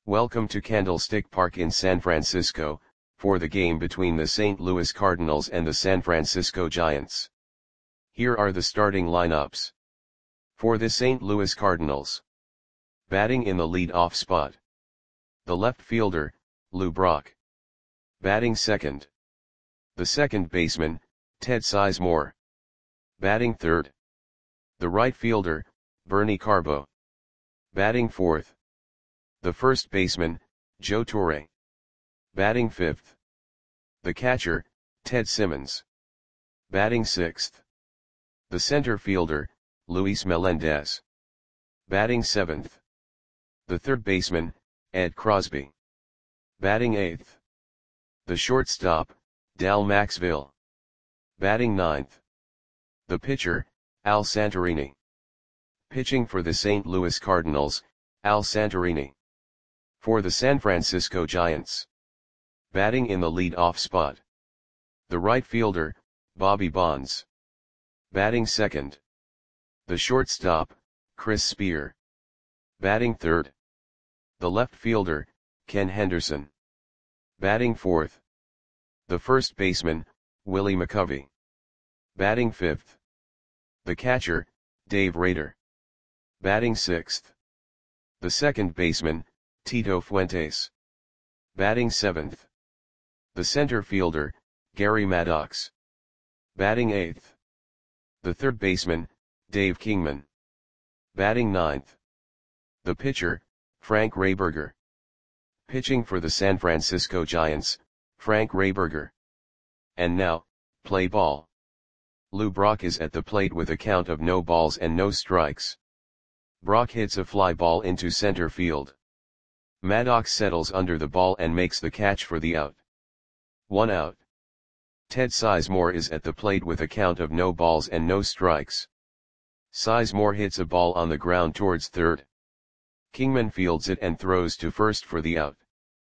Welcome to Candlestick Park in San Francisco, for the game between the St. Louis Cardinals and the San Francisco Giants. Here are the starting lineups. For the St. Louis Cardinals. Batting in the lead-off spot. The left fielder, Lou Brock. Batting second. The second baseman, Ted Sizemore. Batting third. The right fielder, Bernie Carbo. Batting fourth. The first baseman, Joe Torre. Batting fifth. The catcher, Ted Simmons. Batting sixth. The center fielder, Luis Melendez. Batting seventh. The third baseman, Ed Crosby. Batting eighth. The shortstop, Dal Maxville. Batting ninth. The pitcher, Al Santorini. Pitching for the St. Louis Cardinals, Al Santorini. For the San Francisco Giants. Batting in the lead-off spot. The right fielder, Bobby Bonds. Batting second. The shortstop, Chris Spear. Batting third. The left fielder, Ken Henderson. Batting fourth. The first baseman, Willie McCovey. Batting fifth. The catcher, Dave Rader. Batting sixth. The second baseman, Tito Fuentes. Batting seventh. The center fielder, Gary Maddox. Batting eighth. The third baseman, Dave Kingman. Batting ninth. The pitcher, Frank Rehberger. Pitching for the San Francisco Giants, Frank Rehberger. And now, play ball. Lou Brock is at the plate with a count of no balls and no strikes. Brock hits a fly ball into center field. Maddox settles under the ball and makes the catch for the out. 1 out. Ted Sizemore is at the plate with a count of no balls and no strikes. Sizemore hits a ball on the ground towards third. Kingman fields it and throws to first for the out.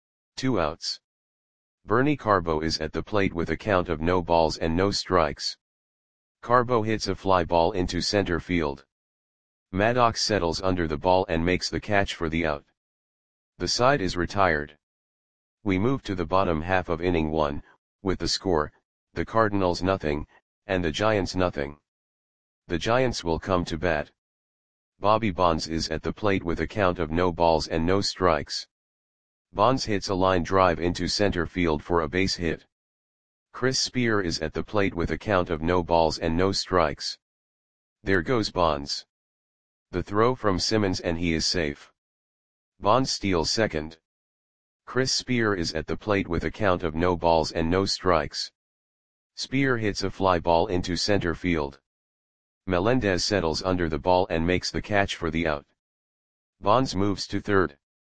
2 outs. Bernie Carbo is at the plate with a count of no balls and no strikes. Carbo hits a fly ball into center field. Maddox settles under the ball and makes the catch for the out. The side is retired. We move to the bottom half of inning 1, with the score, the Cardinals nothing, and the Giants nothing. The Giants will come to bat. Bobby Bonds is at the plate with a count of no balls and no strikes. Bonds hits a line drive into center field for a base hit. Chris Spear is at the plate with a count of no balls and no strikes. There goes Bonds. The throw from Simmons and he is safe. Bonds steals second. Chris Spear is at the plate with a count of no balls and no strikes. Spear hits a fly ball into center field. Melendez settles under the ball and makes the catch for the out. Bonds moves to third.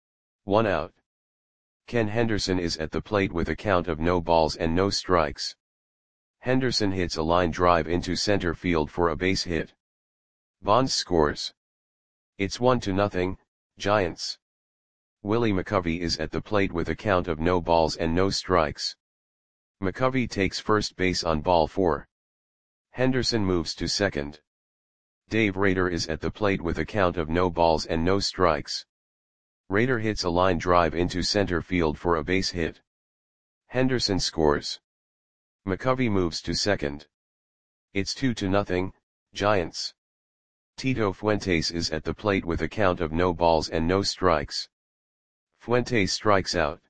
1 out. Ken Henderson is at the plate with a count of no balls and no strikes. Henderson hits a line drive into center field for a base hit. Bonds scores. It's 1-0, Giants. Willie McCovey is at the plate with a count of no balls and no strikes. McCovey takes first base on ball 4. Henderson moves to second. Dave Rader is at the plate with a count of no balls and no strikes. Rader hits a line drive into center field for a base hit. Henderson scores. McCovey moves to second. It's 2-0, Giants. Tito Fuentes is at the plate with a count of no balls and no strikes. Fuentes strikes out.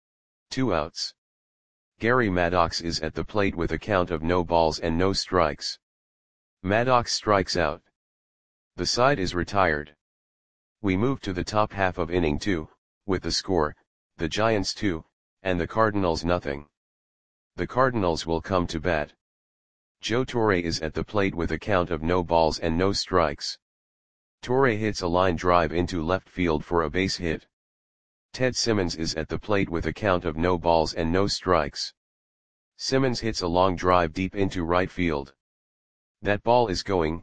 2 outs. Gary Maddox is at the plate with a count of no balls and no strikes. Maddox strikes out. The side is retired. We move to the top half of inning 2, with the score, the Giants 2, and the Cardinals nothing. The Cardinals will come to bat. Joe Torre is at the plate with a count of no balls and no strikes. Torre hits a line drive into left field for a base hit. Ted Simmons is at the plate with a count of no balls and no strikes. Simmons hits a long drive deep into right field. That ball is gone.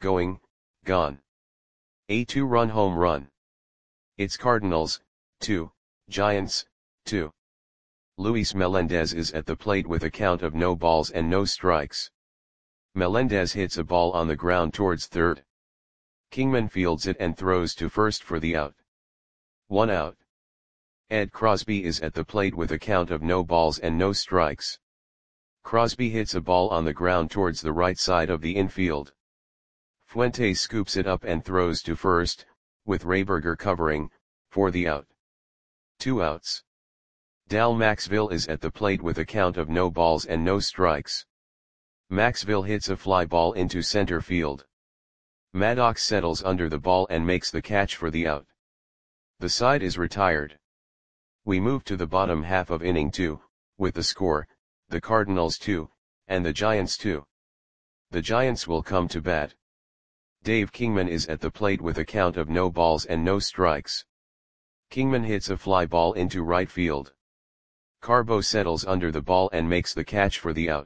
A 2-run home run. It's Cardinals, 2, Giants, 2. Luis Melendez is at the plate with a count of no balls and no strikes. Melendez hits a ball on the ground towards third. Kingman fields it and throws to first for the out. 1 out. Ed Crosby is at the plate with a count of no balls and no strikes. Crosby hits a ball on the ground towards the right side of the infield. Fuentes scoops it up and throws to first, with Rehberger covering, for the out. 2 outs. Dal Maxville is at the plate with a count of no balls and no strikes. Maxville hits a fly ball into center field. Maddox settles under the ball and makes the catch for the out. The side is retired. We move to the bottom half of inning 2, with the score, the Cardinals 2, and the Giants 2. The Giants will come to bat. Dave Kingman is at the plate with a count of no balls and no strikes. Kingman hits a fly ball into right field. Carbo settles under the ball and makes the catch for the out.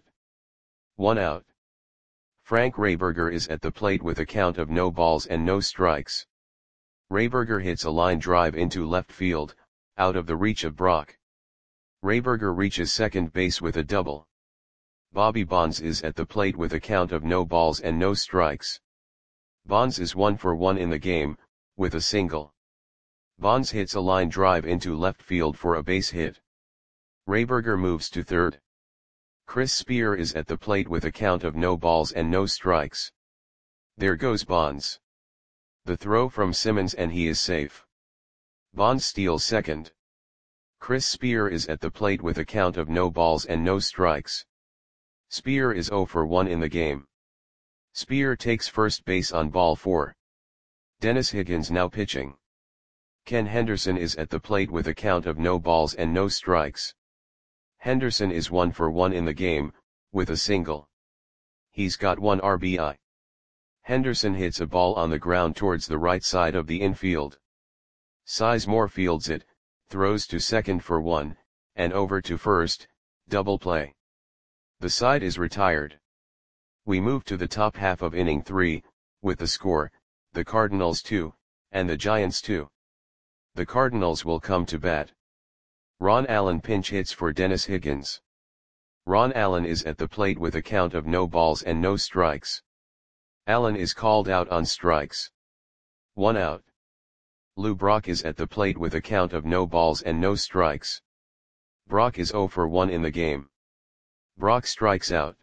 1 out. Frank Rehberger is at the plate with a count of no balls and no strikes. Rehberger hits a line drive into left field, out of the reach of Brock. Rehberger reaches second base with a double. Bobby Bonds is at the plate with a count of no balls and no strikes. Bonds is 1 for 1 in the game, with a single. Bonds hits a line drive into left field for a base hit. Rehberger moves to third. Chris Spear is at the plate with a count of no balls and no strikes. There goes Bonds. The throw from Simmons and he is safe. Bonds steals second. Chris Spear is at the plate with a count of no balls and no strikes. Spear is 0 for 1 in the game. Spear takes first base on ball 4. Dennis Higgins now pitching. Ken Henderson is at the plate with a count of no balls and no strikes. Henderson is 1 for 1 in the game, with a single. He's got 1 RBI. Henderson hits a ball on the ground towards the right side of the infield. Sizemore fields it, throws to second for 1, and over to first, double play. The side is retired. We move to the top half of inning 3, with the score, the Cardinals 2, and the Giants 2. The Cardinals will come to bat. Ron Allen pinch hits for Dennis Higgins. Ron Allen is at the plate with a count of no balls and no strikes. Allen is called out on strikes. 1 out. Lou Brock is at the plate with a count of no balls and no strikes. Brock is 0 for 1 in the game. Brock strikes out.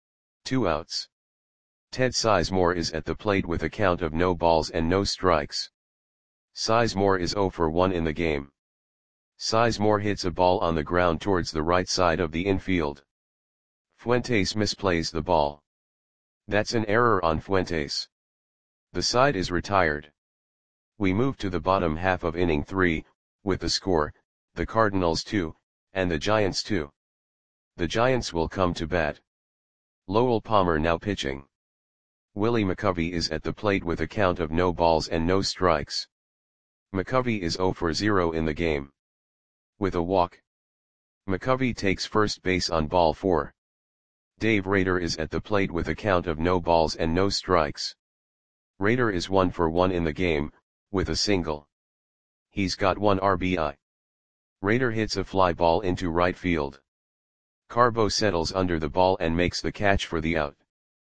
2 outs. Ted Sizemore is at the plate with a count of no balls and no strikes. Sizemore is 0 for 1 in the game. Sizemore hits a ball on the ground towards the right side of the infield. Fuentes misplays the ball. That's an error on Fuentes. The side is retired. We move to the bottom half of inning 3, with the score, the Cardinals 2, and the Giants 2. The Giants will come to bat. Lowell Palmer now pitching. Willie McCovey is at the plate with a count of no balls and no strikes. McCovey is 0 for 0 in the game. With a walk. McCovey takes first base on ball 4. Dave Rader is at the plate with a count of no balls and no strikes. Rader is 1 for 1 in the game, with a single. He's got 1 RBI. Rader hits a fly ball into right field. Carbo settles under the ball and makes the catch for the out.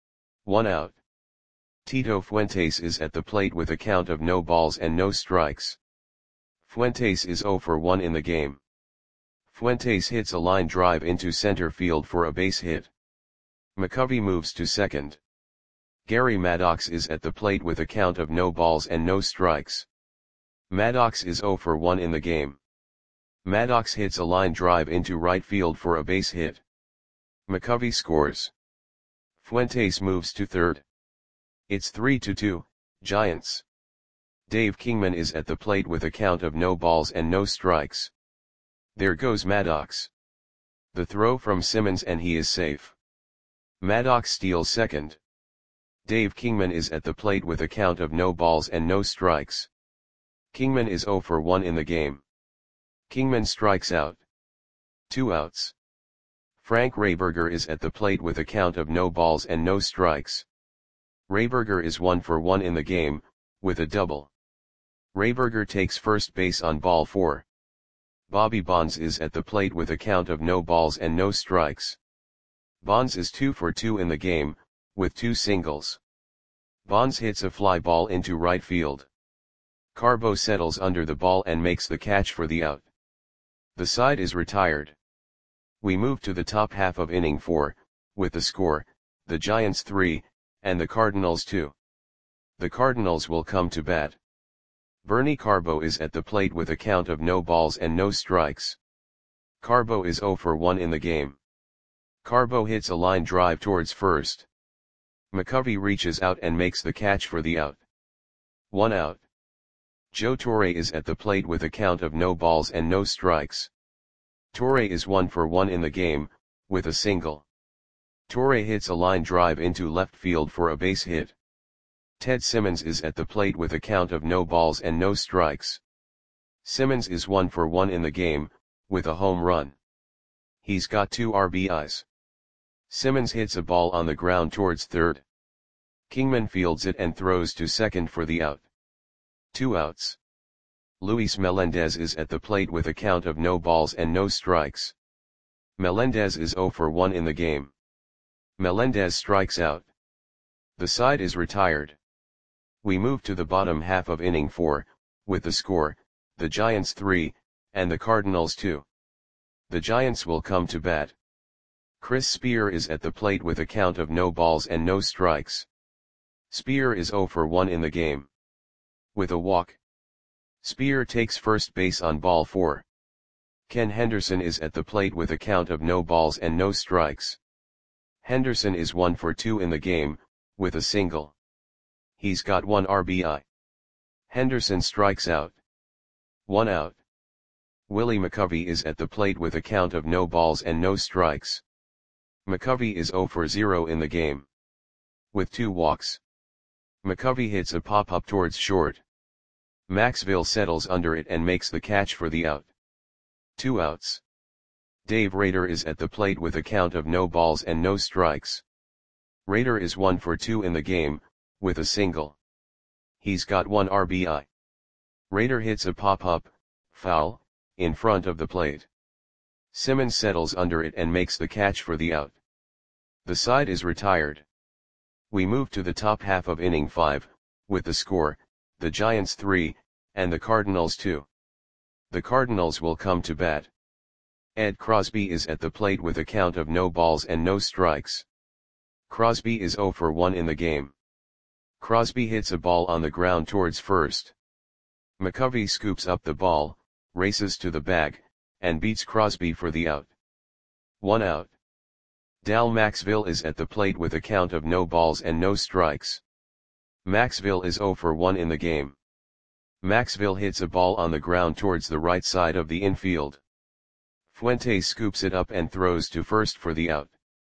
1 out. Tito Fuentes is at the plate with a count of no balls and no strikes. Fuentes is 0 for 1 in the game. Fuentes hits a line drive into center field for a base hit. McCovey moves to second. Gary Maddox is at the plate with a count of no balls and no strikes. Maddox is 0 for 1 in the game. Maddox hits a line drive into right field for a base hit. McCovey scores. Fuentes moves to third. It's 3-2, Giants. Dave Kingman is at the plate with a count of no balls and no strikes. There goes Maddox. The throw from Simmons and he is safe. Maddox steals second. Dave Kingman is at the plate with a count of no balls and no strikes. Kingman is 0 for 1 in the game. Kingman strikes out. 2 outs. Frank Rehberger is at the plate with a count of no balls and no strikes. Rehberger is 1 for 1 in the game, with a double. Rehberger takes first base on ball 4. Bobby Bonds is at the plate with a count of no balls and no strikes. Bonds is 2 for 2 in the game, with 2 singles. Bonds hits a fly ball into right field. Carbo settles under the ball and makes the catch for the out. The side is retired. We move to the top half of inning 4, with the score, the Giants 3, and the Cardinals 2. The Cardinals will come to bat. Bernie Carbo is at the plate with a count of no balls and no strikes. Carbo is 0 for 1 in the game. Carbo hits a line drive towards first. McCovey reaches out and makes the catch for the out. 1 out. Joe Torre is at the plate with a count of no balls and no strikes. Torre is 1 for 1 in the game, with a single. Torre hits a line drive into left field for a base hit. Ted Simmons is at the plate with a count of no balls and no strikes. Simmons is 1 for 1 in the game, with a home run. He's got 2 RBIs. Simmons hits a ball on the ground towards third. Kingman fields it and throws to second for the out. 2 outs. Luis Melendez is at the plate with a count of no balls and no strikes. Melendez is 0 for 1 in the game. Melendez strikes out. The side is retired. We move to the bottom half of inning 4, with the score, the Giants 3, and the Cardinals 2. The Giants will come to bat. Chris Spear is at the plate with a count of no balls and no strikes. Spear is 0 for 1 in the game. With a walk. Spear takes first base on ball 4. Ken Henderson is at the plate with a count of no balls and no strikes. Henderson is 1 for 2 in the game, with a single. He's got 1 RBI. Henderson strikes out. 1 out. Willie McCovey is at the plate with a count of no balls and no strikes. McCovey is 0 for 0 in the game. With 2 walks. McCovey hits a pop-up towards short. Maxville settles under it and makes the catch for the out. 2 outs. Dave Rader is at the plate with a count of no balls and no strikes. Rader is 1 for 2 in the game, with a single. He's got 1 RBI. Rader hits a pop-up, foul, in front of the plate. Simmons settles under it and makes the catch for the out. The side is retired. We move to the top half of inning 5, with the score, the Giants 3, and the Cardinals 2. The Cardinals will come to bat. Ed Crosby is at the plate with a count of no balls and no strikes. Crosby is 0 for 1 in the game. Crosby hits a ball on the ground towards first. McCovey scoops up the ball, races to the bag, and beats Crosby for the out. 1 out. Dal Maxville is at the plate with a count of no balls and no strikes. Maxville is 0 for 1 in the game. Maxville hits a ball on the ground towards the right side of the infield. Fuentes scoops it up and throws to first for the out.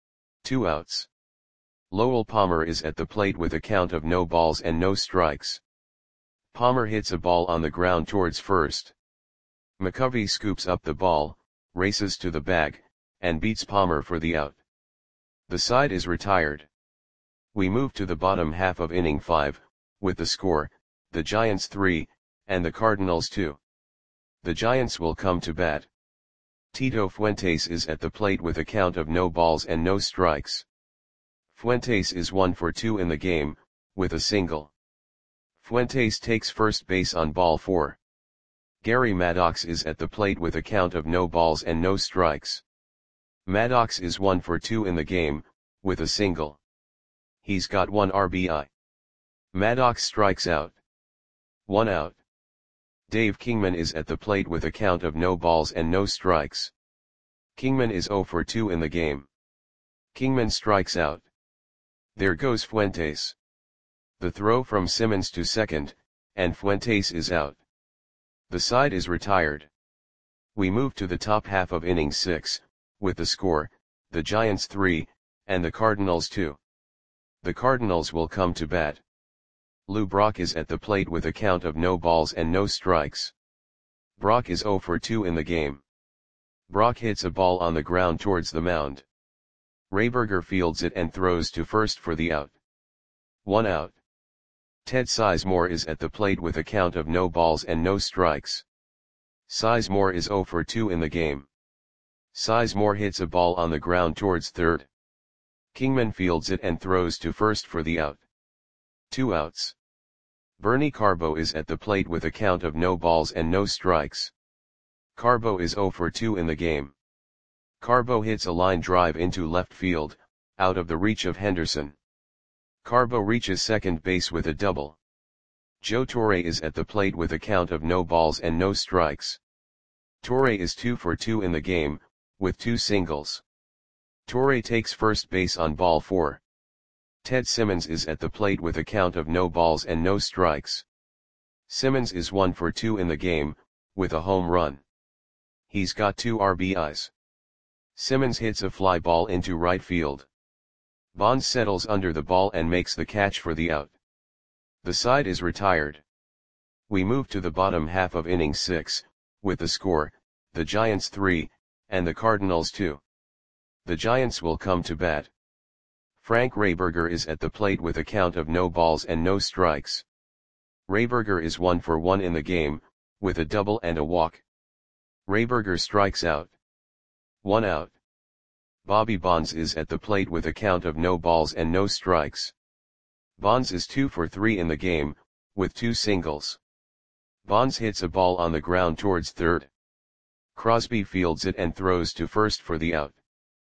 2 outs. Lowell Palmer is at the plate with a count of no balls and no strikes. Palmer hits a ball on the ground towards first. McCovey scoops up the ball, races to the bag, and beats Palmer for the out. The side is retired. We move to the bottom half of inning 5, with the score, the Giants 3, and the Cardinals 2. The Giants will come to bat. Tito Fuentes is at the plate with a count of no balls and no strikes. Fuentes is 1 for 2 in the game, with a single. Fuentes takes first base on ball 4. Gary Maddox is at the plate with a count of no balls and no strikes. Maddox is 1 for 2 in the game, with a single. He's got 1 RBI. Maddox strikes out. 1 out. Dave Kingman is at the plate with a count of no balls and no strikes. Kingman is 0 for 2 in the game. Kingman strikes out. There goes Fuentes. The throw from Simmons to second, and Fuentes is out. The side is retired. We move to the top half of inning 6, with the score, the Giants 3, and the Cardinals 2. The Cardinals will come to bat. Lou Brock is at the plate with a count of no balls and no strikes. Brock is 0 for 2 in the game. Brock hits a ball on the ground towards the mound. Rayberger fields it and throws to first for the out. 1 out. Ted Sizemore is at the plate with a count of no balls and no strikes. Sizemore is 0 for 2 in the game. Sizemore hits a ball on the ground towards third. Kingman fields it and throws to first for the out. 2 outs. Bernie Carbo is at the plate with a count of no balls and no strikes. Carbo is 0 for 2 in the game. Carbo hits a line drive into left field, out of the reach of Henderson. Carbo reaches second base with a double. Joe Torre is at the plate with a count of no balls and no strikes. Torre is 2 for 2 in the game, with 2 singles. Torre takes first base on ball 4. Ted Simmons is at the plate with a count of no balls and no strikes. Simmons is 1 for 2 in the game, with a home run. He's got 2 RBIs. Simmons hits a fly ball into right field. Bonds settles under the ball and makes the catch for the out. The side is retired. We move to the bottom half of inning 6, with the score, the Giants 3, and the Cardinals 2. The Giants will come to bat. Frank Rehberger is at the plate with a count of no balls and no strikes. Rehberger is 1 for 1 in the game, with a double and a walk. Rehberger strikes out. 1 out. Bobby Bonds is at the plate with a count of no balls and no strikes. Bonds is 2 for 3 in the game, with 2 singles. Bonds hits a ball on the ground towards third. Crosby fields it and throws to first for the out.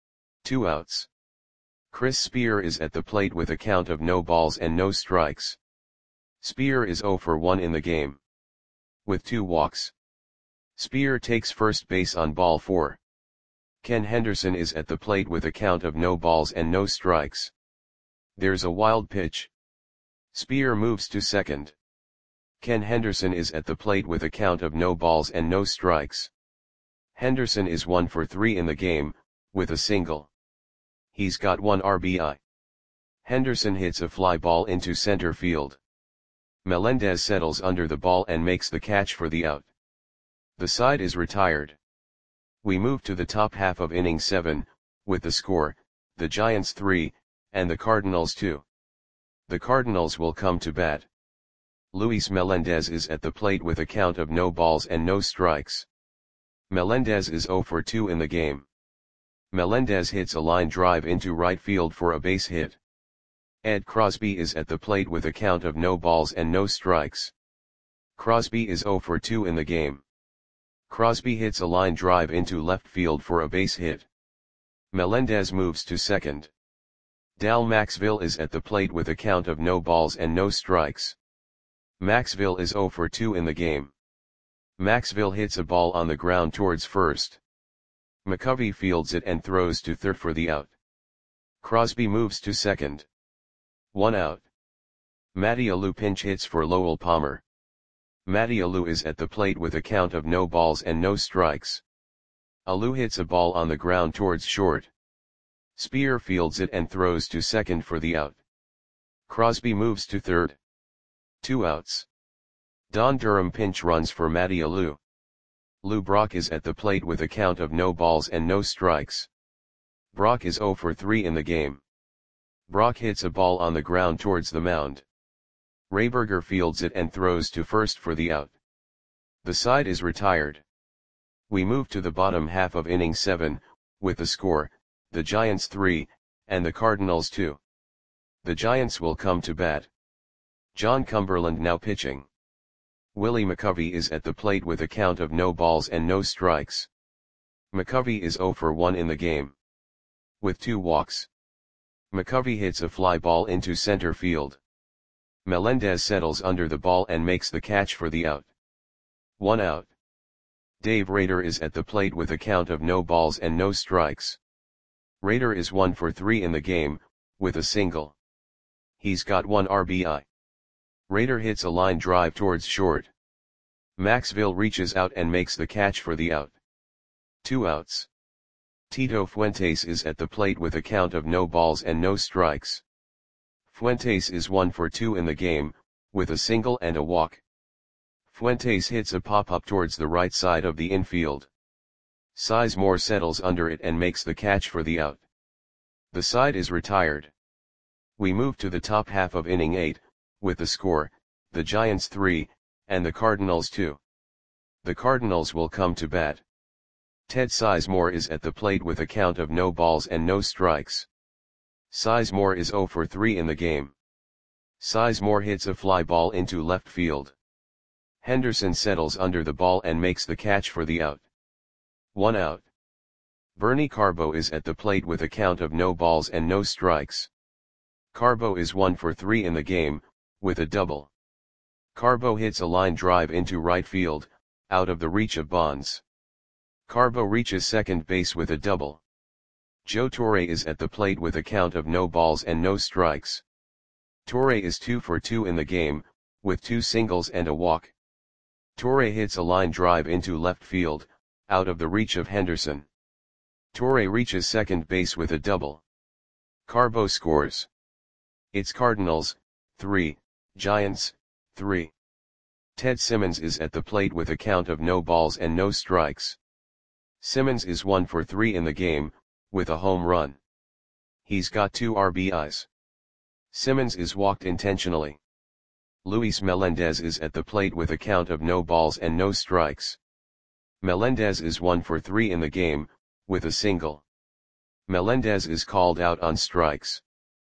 2 outs. Chris Spear is at the plate with a count of no balls and no strikes. Spear is 0 for 1 in the game, with 2 walks. Spear takes first base on ball 4. Ken Henderson is at the plate with a count of no balls and no strikes. There's a wild pitch. Spear moves to second. Ken Henderson is at the plate with a count of no balls and no strikes. Henderson is 1 for 3 in the game, with a single. He's got 1 RBI. Henderson hits a fly ball into center field. Melendez settles under the ball and makes the catch for the out. The side is retired. We move to the top half of inning 7, with the score, the Giants 3, and the Cardinals 2. The Cardinals will come to bat. Luis Melendez is at the plate with a count of no balls and no strikes. Melendez is 0 for 2 in the game. Melendez hits a line drive into right field for a base hit. Ed Crosby is at the plate with a count of no balls and no strikes. Crosby is 0 for 2 in the game. Crosby hits a line drive into left field for a base hit. Melendez moves to second. Dal Maxville is at the plate with a count of no balls and no strikes. Maxville is 0 for 2 in the game. Maxville hits a ball on the ground towards first. McCovey fields it and throws to third for the out. Crosby moves to second. 1 out. Matty Alou pinch hits for Lowell Palmer. Matty Alou is at the plate with a count of no balls and no strikes. Alou hits a ball on the ground towards short. Spear fields it and throws to second for the out. Crosby moves to third. 2 outs. Don Durham pinch runs for Matty Alou. Lou Brock is at the plate with a count of no balls and no strikes. Brock is 0 for 3 in the game. Brock hits a ball on the ground towards the mound. Rehberger fields it and throws to first for the out. The side is retired. We move to the bottom half of inning 7, with the score, the Giants 3, and the Cardinals 2. The Giants will come to bat. John Cumberland now pitching. Willie McCovey is at the plate with a count of no balls and no strikes. McCovey is 0 for 1 in the game, with 2 walks. McCovey hits a fly ball into center field. Melendez settles under the ball and makes the catch for the out. 1 out. Dave Rader is at the plate with a count of no balls and no strikes. Rader is 1 for 3 in the game, with a single. He's got 1 RBI. Rader hits a line drive towards short. Maxville reaches out and makes the catch for the out. 2 outs. Tito Fuentes is at the plate with a count of no balls and no strikes. Fuentes is 1 for 2 in the game, with a single and a walk. Fuentes hits a pop-up towards the right side of the infield. Sizemore settles under it and makes the catch for the out. The side is retired. We move to the top half of inning 8, with the score, the Giants 3, and the Cardinals 2. The Cardinals will come to bat. Ted Sizemore is at the plate with a count of no balls and no strikes. Sizemore is 0 for 3 in the game. Sizemore hits a fly ball into left field. Henderson settles under the ball and makes the catch for the out. 1 out. Bernie Carbo is at the plate with a count of no balls and no strikes. Carbo is 1 for 3 in the game, with a double. Carbo hits a line drive into right field, out of the reach of Bonds. Carbo reaches second base with a double. Joe Torre is at the plate with a count of no balls and no strikes. Torre is 2 for 2 in the game, with 2 singles and a walk. Torre hits a line drive into left field, out of the reach of Henderson. Torre reaches second base with a double. Carbo scores. It's Cardinals, 3, Giants, 3. Ted Simmons is at the plate with a count of no balls and no strikes. Simmons is 1 for 3 in the game, with a home run. He's got 2 RBIs. Simmons is walked intentionally. Luis Melendez is at the plate with a count of no balls and no strikes. Melendez is 1 for 3 in the game, with a single. Melendez is called out on strikes.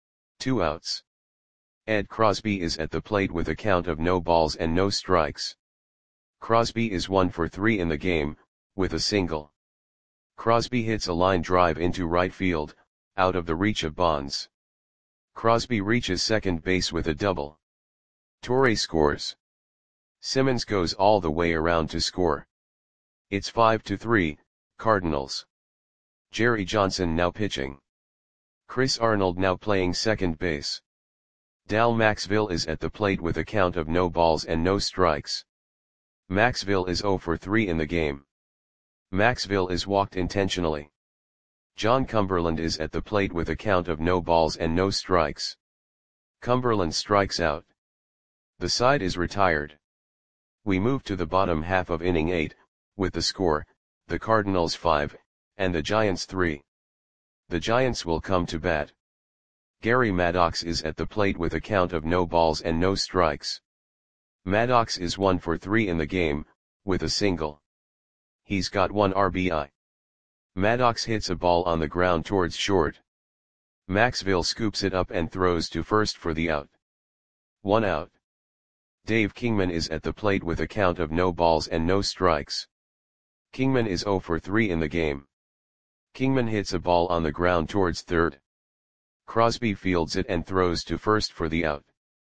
2 outs. Ed Crosby is at the plate with a count of no balls and no strikes. Crosby is 1 for 3 in the game, with a single. Crosby hits a line drive into right field, out of the reach of Bonds. Crosby reaches second base with a double. Torre scores. Simmons goes all the way around to score. It's 5-3, Cardinals. Jerry Johnson now pitching. Chris Arnold now playing second base. Dal Maxville is at the plate with a count of no balls and no strikes. Maxville is 0 for 3 in the game. Maxville is walked intentionally. John Cumberland is at the plate with a count of no balls and no strikes. Cumberland strikes out. The side is retired. We move to the bottom half of inning 8, with the score, the Cardinals 5, and the Giants 3. The Giants will come to bat. Gary Maddox is at the plate with a count of no balls and no strikes. Maddox is 1 for 3 in the game, with a single. He's got 1 RBI. Maddox hits a ball on the ground towards short. Maxville scoops it up and throws to first for the out. 1 out. Dave Kingman is at the plate with a count of no balls and no strikes. Kingman is 0 for 3 in the game. Kingman hits a ball on the ground towards third. Crosby fields it and throws to first for the out.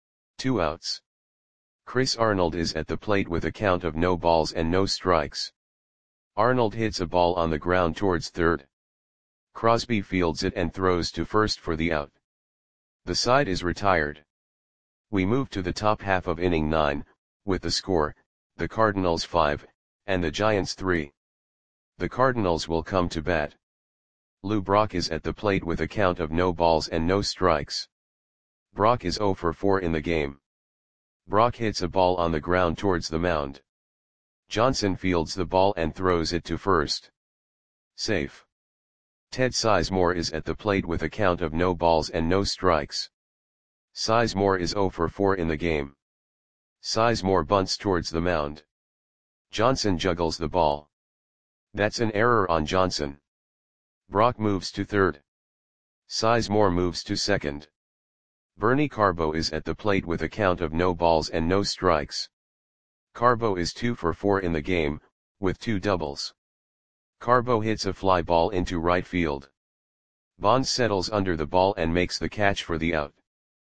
2 outs. Chris Arnold is at the plate with a count of no balls and no strikes. Arnold hits a ball on the ground towards third. Crosby fields it and throws to first for the out. The side is retired. We move to the top half of inning 9, with the score, the Cardinals 5, and the Giants 3. The Cardinals will come to bat. Lou Brock is at the plate with a count of no balls and no strikes. Brock is 0 for 4 in the game. Brock hits a ball on the ground towards the mound. Johnson fields the ball and throws it to first. Safe. Ted Sizemore is at the plate with a count of no balls and no strikes. Sizemore is 0 for 4 in the game. Sizemore bunts towards the mound. Johnson juggles the ball. That's an error on Johnson. Brock moves to third. Sizemore moves to second. Bernie Carbo is at the plate with a count of no balls and no strikes. Carbo is 2 for 4 in the game, with 2 doubles. Carbo hits a fly ball into right field. Bonds settles under the ball and makes the catch for the out.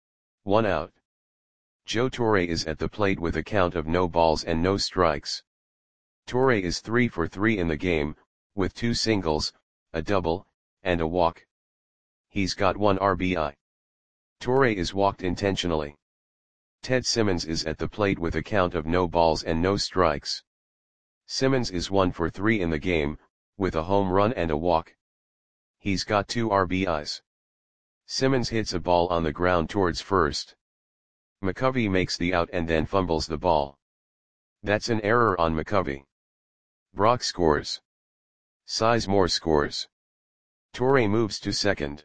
1 out. Joe Torre is at the plate with a count of no balls and no strikes. Torre is 3 for 3 in the game, with 2 singles, a double, and a walk. He's got 1 RBI. Torre is walked intentionally. Ted Simmons is at the plate with a count of no balls and no strikes. Simmons is 1 for 3 in the game, with a home run and a walk. He's got 2 RBIs. Simmons hits a ball on the ground towards first. McCovey makes the out and then fumbles the ball. That's an error on McCovey. Brock scores. Sizemore scores. Torre moves to second.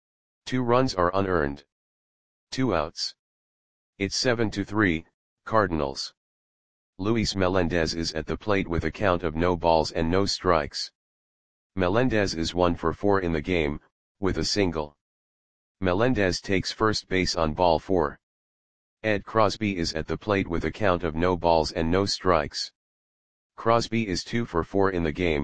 2 runs are unearned. 2 outs. It's 7-3, Cardinals. Luis Melendez is at the plate with a count of no balls and no strikes. Melendez is 1 for 4 in the game, with a single. Melendez takes first base on ball 4. Ed Crosby is at the plate with a count of no balls and no strikes. Crosby is 2 for 4 in the game,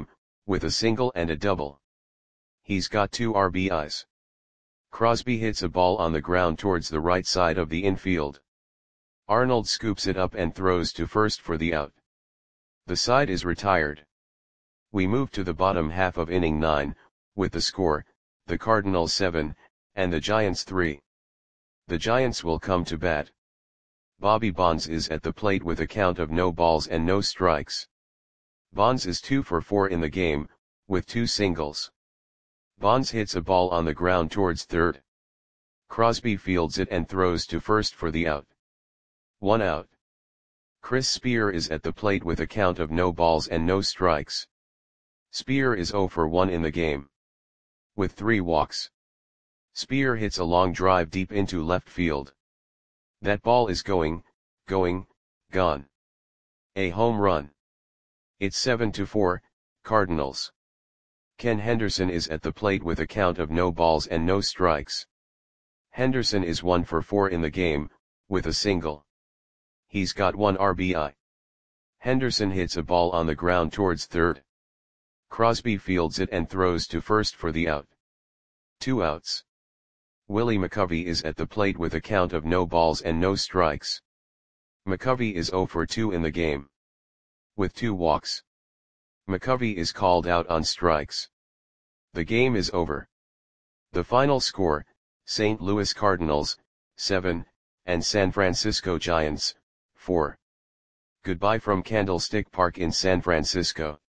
with a single and a double. He's got 2 RBIs. Crosby hits a ball on the ground towards the right side of the infield. Arnold scoops it up and throws to first for the out. The side is retired. We move to the bottom half of inning 9, with the score, the Cardinals 7, and the Giants 3. The Giants will come to bat. Bobby Bonds is at the plate with a count of no balls and no strikes. Bonds is 2 for 4 in the game, with 2 singles. Bonds hits a ball on the ground towards third. Crosby fields it and throws to first for the out. 1 out. Chris Spear is at the plate with a count of no balls and no strikes. Spear is 0 for 1 in the game, with 3 walks. Spear hits a long drive deep into left field. That ball is going, gone. A home run. It's 7-4, Cardinals. Ken Henderson is at the plate with a count of no balls and no strikes. Henderson is 1 for 4 in the game, with a single. He's got 1 RBI. Henderson hits a ball on the ground towards third. Crosby fields it and throws to first for the out. 2 outs. Willie McCovey is at the plate with a count of no balls and no strikes. McCovey is 0 for 2 in the game, with 2 walks. McCovey is called out on strikes. The game is over. The final score, St. Louis Cardinals, 7, and San Francisco Giants, 4. Goodbye from Candlestick Park in San Francisco.